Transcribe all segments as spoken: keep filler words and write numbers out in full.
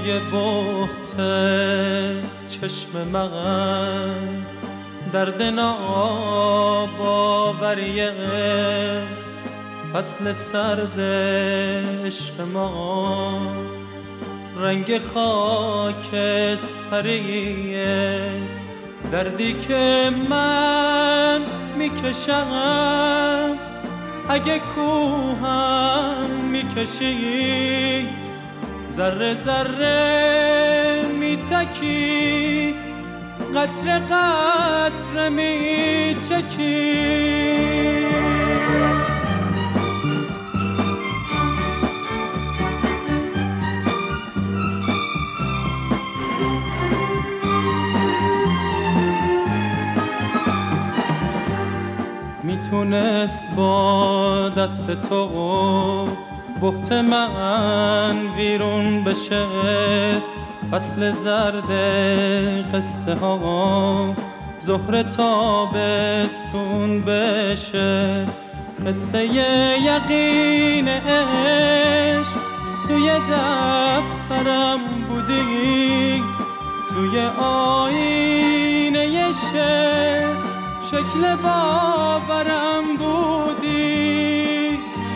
توی بحت چشم من درد ناباوریه فصل سرد عشق ما رنگ خاکستریه دردی که من میکشم اگه کوهم میکشی ذره ذره میتکی قطره قطره میچکی میتونست با دست تو بحت من ویرون بشه فصل زرد قصه ها ظهر تابستون بشه قصه یقین عشق توی دفترم بودی توی آینه شعر شکل باورم بودی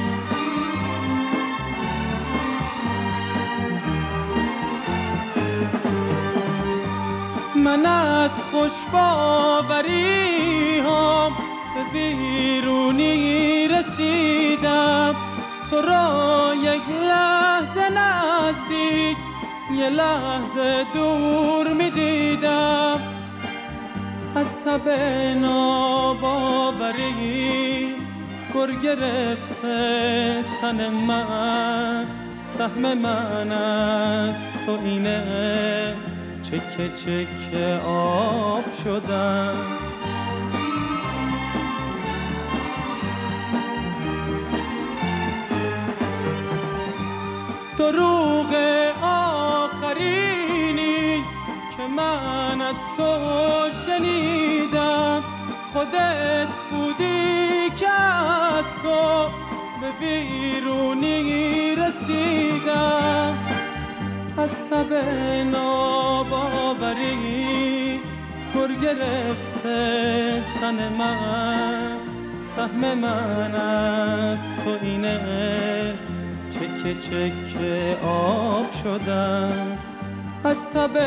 من از خوشباوری هم به ویرونی رسیدم تو را یک لحظه نزدیک یه لحظه دور می دیدم از تب ناباوری گر گرفته تن من سهم من از تو اینه چکه چکه آب شدم دروغ آخرینی که من از تو شنیدم خودت بودی که از تو به ویرونی رسیدم از تب ناباوری گر گرفته تن من سهم من از تو اینه چکه چکه آب شدم از تب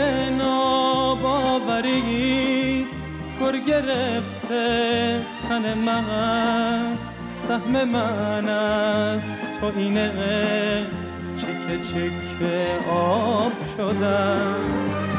ناباوری گر گرفته تن من سهم من از تو اینه چکه چکه آب شدم